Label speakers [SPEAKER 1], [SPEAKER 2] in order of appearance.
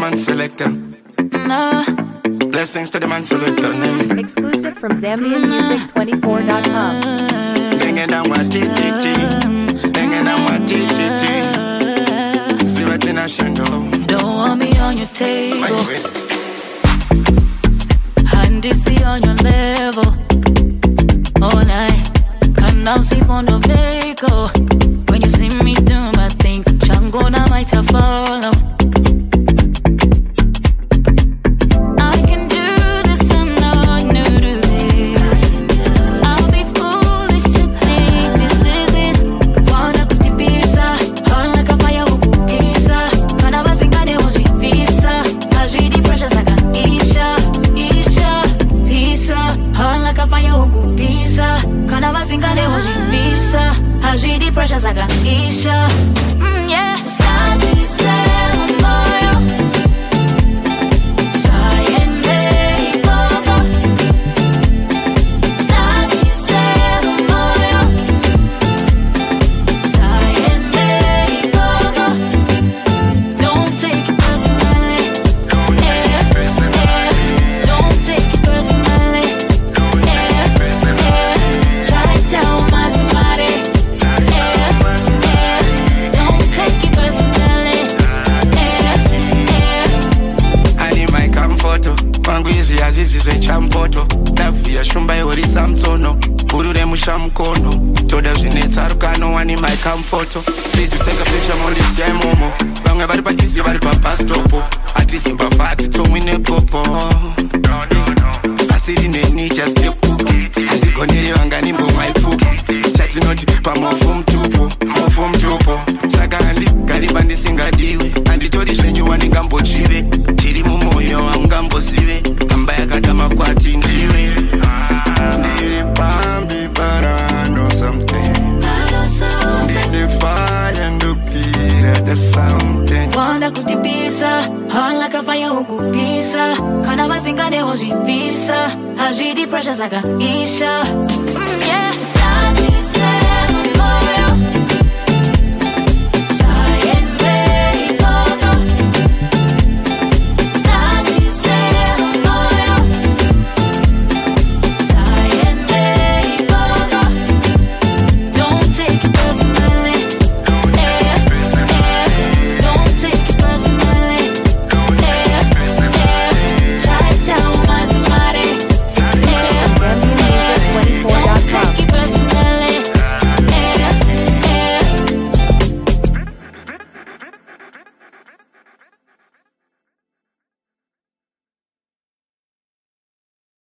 [SPEAKER 1] man selector. Blessings to the man selector.
[SPEAKER 2] Exclusive from ZambianMusic24.com.
[SPEAKER 1] Dinging down my TTT. Dinging down my TTT. Still at the national.
[SPEAKER 3] Don't want me on your table. Handy on your level. All night. Can't now sleep on the vehicle. When you see me do my thing, Changona might have follow. I can do this, I'm not new to this. I'll be foolish to think this is it. Wanna put the pizza, hard like a fire huku pizza. Kana basingane hoji visa. Haji the pressures like an Isha, pizza. Hard like a fire huku pizza. Kana basingane hoji visa. Haji the pressures like an Isha. Yeah. Saji sell oil. Sayende ikoko. Saji sell oil. Sayende ikoko. Don't take it personally. Don't take it personally. Try to tell my somebody. Don't take it personally.
[SPEAKER 1] I need my comforto. Mangwizi azizi zwe champoto. Nafia shumba yori samtono. Urure mushamkono. Toda zvinetsa rukano. I need my comforto. Please you take a picture on this yeah momo. Vamwe vari pakisi vari papastopo. Ati simba fati tomwi nepopo. Asiri neni just a poop. Andigonere vanga nimbo maipupu. Chati noti pa mofu mtupu. Saka gariba ndisingadiwe. Anditori zvenyuwa ndingambochive. Chiri mumoyo haungambosive. Hamba yakadama kwati ndiwe. Ndiri pambi but I know something. Ndine fire ndupira there's something.
[SPEAKER 3] Wanda kutipisa, hard like a fire huku pisa. Kana basingane hoji visa. Haji the pressures like a Isha. Yeah. Saji